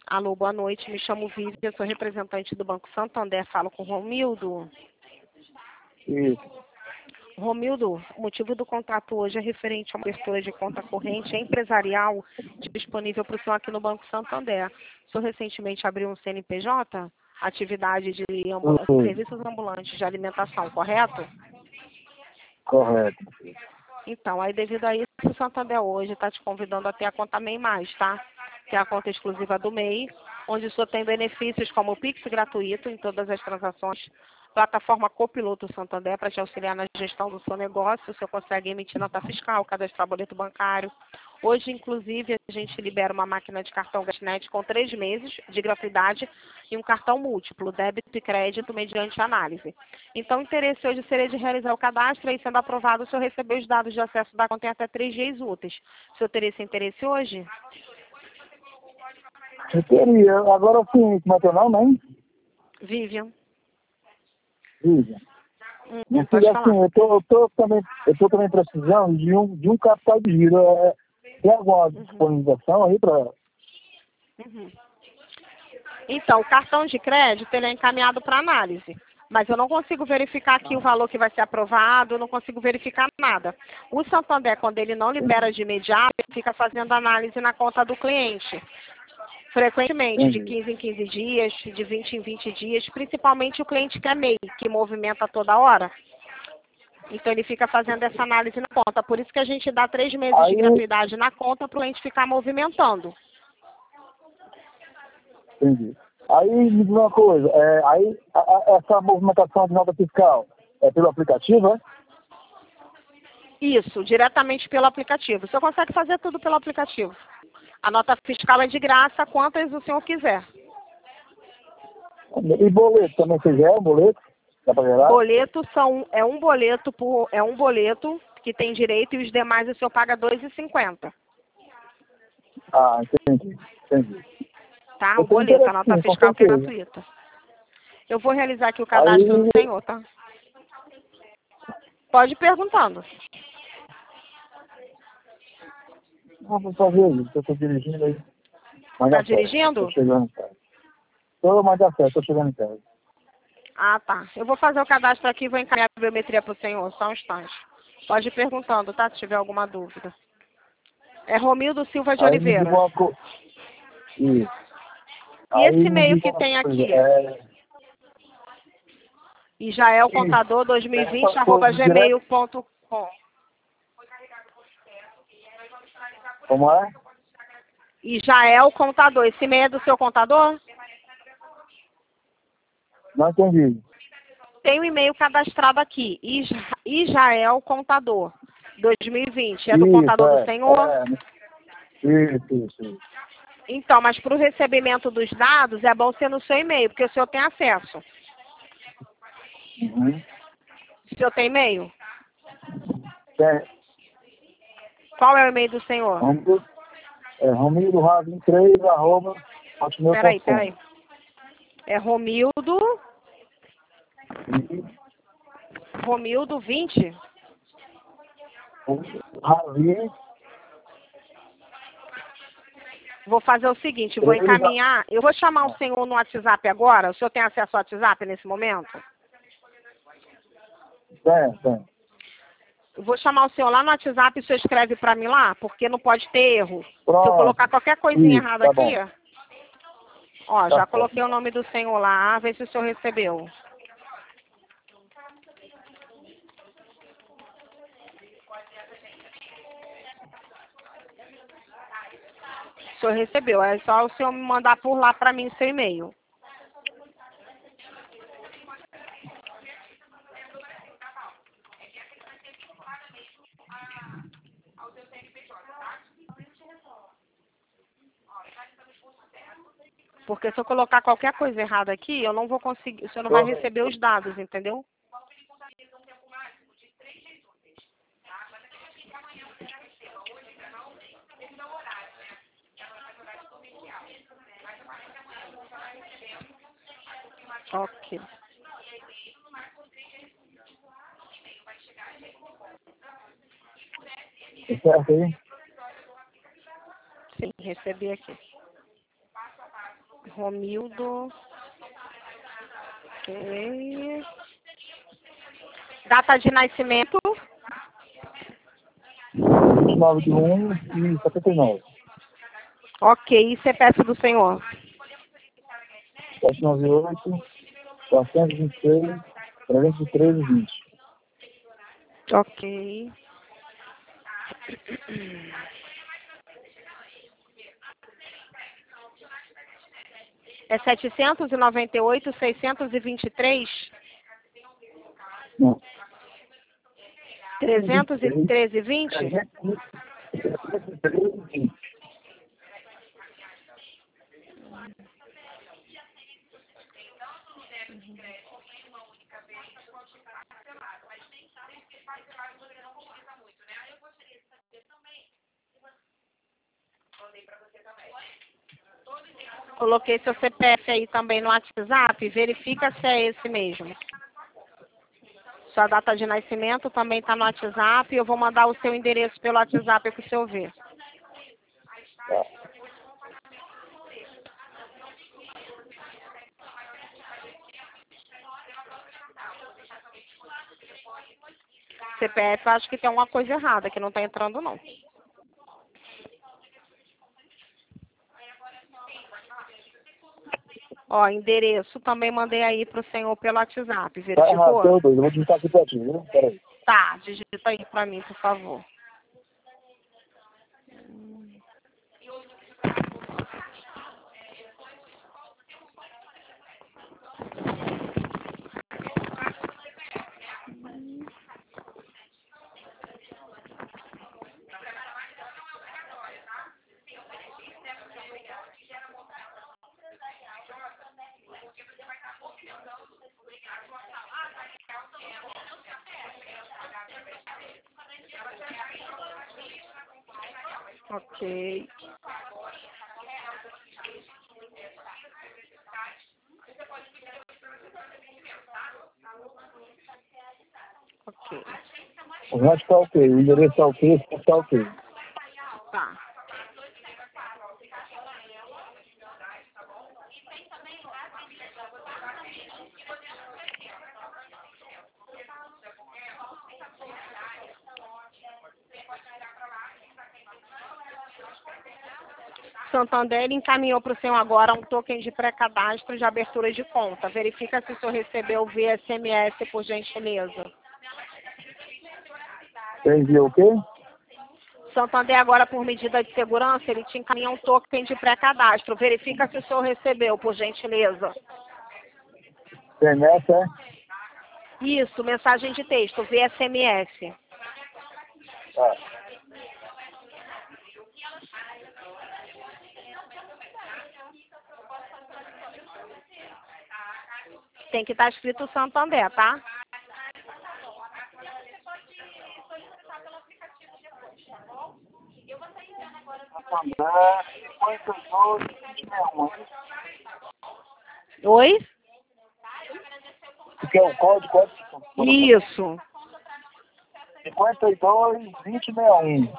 Alô, boa noite. Me chamo Vivian, sou representante do Banco Santander. Falo com o Romildo. Isso. Romildo, o motivo do contato hoje é referente a uma abertura de conta corrente empresarial disponível para o senhor aqui no Banco Santander. O senhor recentemente abriu um CNPJ, atividade de serviços ambulantes de alimentação, correto? Correto. Então, aí devido a isso, o Santander hoje está te convidando a ter a conta MEI+, tá? Que é a conta exclusiva do MEI, onde o senhor tem benefícios como o Pix gratuito em todas as transações, plataforma Copiloto Santander para te auxiliar na gestão do seu negócio, o senhor consegue emitir nota fiscal, cadastrar boleto bancário. Hoje, inclusive, a gente libera uma máquina de cartão Gasnet com 3 meses de gratuidade e um cartão múltiplo, débito e crédito, mediante análise. Então, o interesse hoje seria de realizar o cadastro e, sendo aprovado, o senhor receber os dados de acesso da conta em até 3 dias úteis. O senhor teria esse interesse hoje? Eu teria. Agora sim, como é teu nome, hein? Vivian. Vivian. Minha Pode filha, falar. assim, eu tô também precisando de um capital de giro. Tem alguma disponibilização aí para... Então, o cartão de crédito ele é encaminhado para análise, mas eu não consigo verificar aqui o valor que vai ser aprovado, eu não consigo verificar nada. O Santander, quando ele não libera de imediato, ele fica fazendo análise na conta do cliente, frequentemente, de 15 em 15 dias, de 20 em 20 dias, principalmente o cliente que é MEI, que movimenta toda hora. Então, ele fica fazendo essa análise na conta. Por isso que a gente dá 3 meses de gratuidade na conta para o cliente ficar movimentando. Entendi. Aí, me diz uma coisa, essa movimentação de nota fiscal é pelo aplicativo, é? Isso, diretamente pelo aplicativo. O senhor consegue fazer tudo pelo aplicativo. A nota fiscal é de graça, quantas o senhor quiser. E boleto também, você gera um boleto? Dá pra gerar? Boleto é um boleto que tem direito e os demais o senhor paga R$ 2,50. Ah, entendi. Tá? Eu O tenho boleto, a interesse, nota sim, com fiscal que é certeza. gratuita. Eu vou realizar aqui o cadastro do senhor, tá? Pode ir perguntando. Vou fazer isso, eu tô dirigindo aí. Mas Tá dá certo, dirigindo? tô chegando em casa. Mas dá certo, tô chegando em casa. Ah, tá. Eu vou fazer o cadastro aqui e vou encaminhar a biometria para o senhor, só um instante. Pode ir perguntando, tá? Se tiver alguma dúvida. É Romildo Silva de Aí me diga Oliveira. uma coisa. Isso. E Aí esse me e-mail diga que uma tem coisa. aqui? Israel Contador 2020 Essa coisa direto. @gmail.com. Como é? Israel Contador. Esse e-mail é do seu contador? Não entendi. Tem um e-mail cadastrado aqui. Israel Contador 2020. É do contador do senhor? Isso. Então, mas para o recebimento dos dados é bom ser no seu e-mail, porque o senhor tem acesso. Uhum. O senhor tem e-mail? Tem. Qual é o e-mail do senhor? Romildo Ravin 3, @hotmail.com. Peraí. É Romildo 20? Ravin. Vou fazer o seguinte, vou encaminhar. Eu vou chamar o senhor no WhatsApp agora. O senhor tem acesso ao WhatsApp nesse momento? Tem. Eu vou chamar o senhor lá no WhatsApp e o senhor escreve para mim lá, porque não pode ter erro. Pronto. Se eu colocar qualquer coisinha errada tá aqui, bom. ó, Tá já certo. coloquei o nome do senhor lá, vê se o senhor recebeu. O senhor recebeu, é só o senhor me mandar por lá para mim seu e-mail. Porque se eu colocar qualquer coisa errada aqui, eu não vou conseguir, o senhor não vai receber os dados, entendeu? Ok. Tá certo aí? Sim, recebi aqui. Romildo. Ok. Data de nascimento. 29/1/79. Ok. E CPF do senhor? 798-426-313-20. Ok. É 798-623? Não. 313,20? 313,20. Coloquei seu CPF aí também no WhatsApp. Verifica se é esse mesmo. Sua data de nascimento também está no WhatsApp. Eu vou mandar o seu endereço pelo WhatsApp para o senhor ver. Tá. CPF, acho que tem uma coisa errada, que não está entrando, não. Ó, endereço também mandei aí para o senhor pelo WhatsApp. Tá errado, Verificou? eu vou digitar aqui pra ti, viu? Peraí. Tá, digita aí para mim, por favor. Ok. Ok. O resto tá ok, o endereço tá ok, o resto tá ok. Tá. Santander encaminhou para o senhor agora um token de pré-cadastro de abertura de conta. Verifica se o senhor recebeu via SMS, por gentileza. Você enviou o quê? Santander agora, por medida de segurança, ele te encaminha um token de pré-cadastro. Verifica se o senhor recebeu, por gentileza. CMS, é? Isso, mensagem de texto, via SMS. Tá. Tem que estar escrito Santander, tá? Santander, 52-2061. Oi? O que é o código? Isso. 52-2061.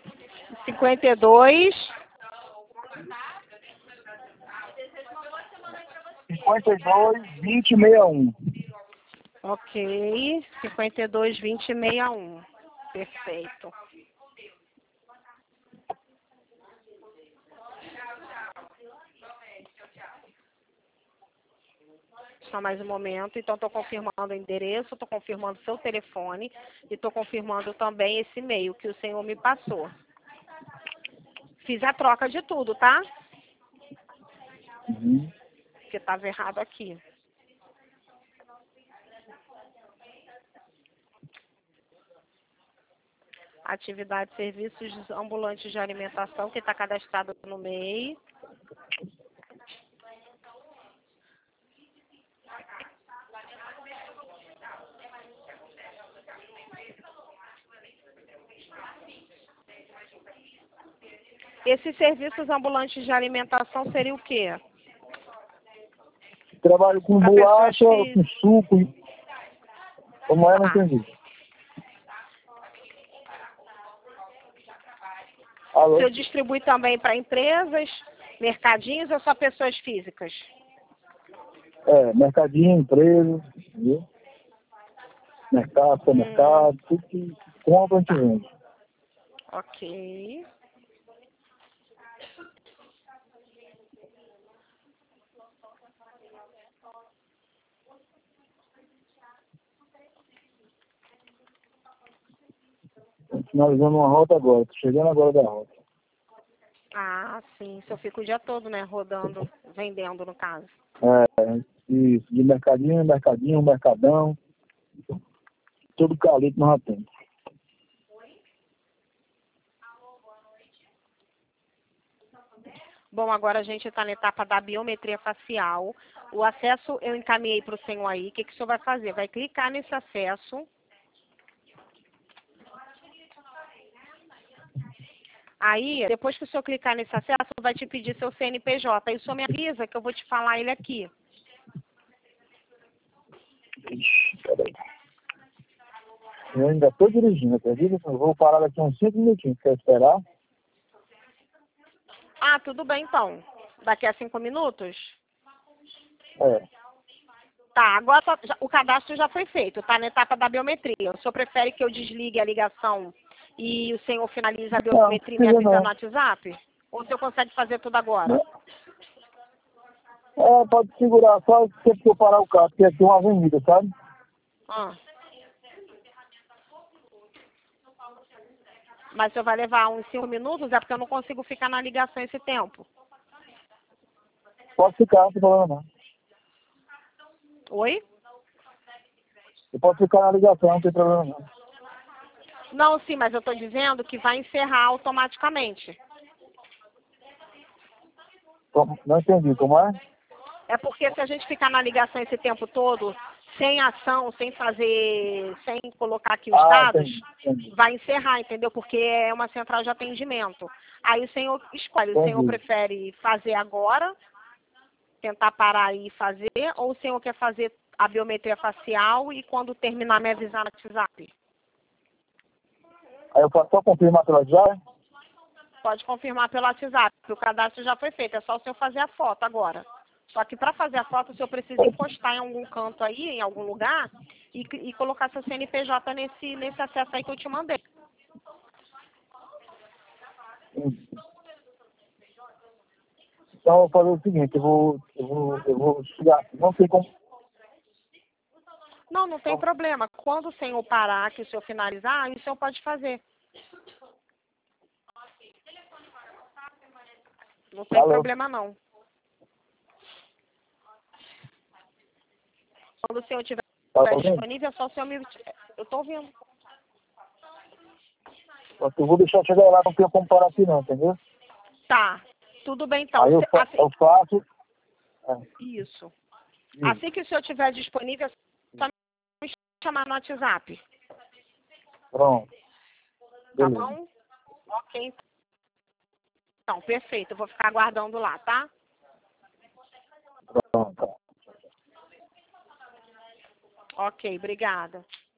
52. 52-2061. Ok. 52-2061. Perfeito. Só mais um momento. Então, estou confirmando o endereço, estou confirmando seu telefone e estou confirmando também esse e-mail que o senhor me passou. Fiz a troca de tudo, tá? Uhum. Porque estava errado aqui. Atividade, serviços ambulantes de alimentação, que está cadastrado no MEI. Esses serviços ambulantes de alimentação seria o quê? Trabalho com Pra bolacha, pessoas que- com suco. Como é, não Tá. entendi. O Alô? senhor distribui também para empresas? Mercadinhos ou só pessoas físicas? Mercadinho, empresa, entendeu? Mercado, supermercado, tudo que compra a gente vende. Ok. Tô finalizando uma rota agora, tô chegando agora da rota. Ah, sim. Se eu fico o dia todo, né? Rodando, vendendo, no caso. Isso, de mercadinho, mercadão, tudo calito nós já temos. Bom, agora a gente está na etapa da biometria facial. O acesso eu encaminhei para o senhor aí. O que o senhor vai fazer? Vai clicar nesse acesso. Aí, depois que o senhor clicar nesse acesso, vai te pedir seu CNPJ. Aí o senhor me avisa que eu vou te falar ele aqui. Ixi, peraí. Eu ainda estou dirigindo, acredita? Eu vou parar daqui uns 5 minutinhos, quer esperar? Ah, tudo bem então. Daqui a 5 minutos? Tá, agora o cadastro já foi feito, tá na etapa da biometria. O senhor prefere que eu desligue a ligação e o senhor finalize a biometria e me avisa no WhatsApp? Ou o senhor consegue fazer tudo agora? Pode segurar, só sempre que eu parar o carro, porque aqui é uma avenida, sabe? Ah. Mas o senhor vai levar uns 5 minutos? É porque eu não consigo ficar na ligação esse tempo. Pode ficar, não tem problema não. Oi? Eu posso ficar na ligação, não tem problema não. Não, sim, mas eu estou dizendo que vai encerrar automaticamente. Não entendi, como é? É porque se a gente ficar na ligação esse tempo todo, sem ação, sem fazer, sem colocar aqui os dados, entendi. vai encerrar, entendeu? Porque é uma central de atendimento. Aí o senhor escolhe, o senhor prefere fazer agora, tentar parar e fazer, ou o senhor quer fazer a biometria facial e quando terminar me avisar no WhatsApp? Aí eu posso só confirmar pela já? Pode confirmar pelo WhatsApp, que o cadastro já foi feito, é só o senhor fazer a foto agora. Só que para fazer a foto, o senhor precisa encostar em algum canto aí, em algum lugar, e colocar seu CNPJ nesse acesso aí que eu te mandei. Então eu vou fazer o seguinte, eu vou chegar, não sei como. Não, não tem problema. Quando o senhor parar, que o senhor finalizar, aí o senhor pode fazer. Não tem problema não. Quando o senhor estiver disponível, é só o senhor me... Eu estou ouvindo. Eu vou deixar chegar lá, não tenho como parar aqui não, entendeu? Tá, tudo bem então. Aí eu faço. Isso. Assim que o senhor estiver disponível, é só me chamar no WhatsApp. Pronto. Tá bom? Ok. Então, perfeito. Eu vou ficar aguardando lá, tá? Pronto. Ok, obrigada.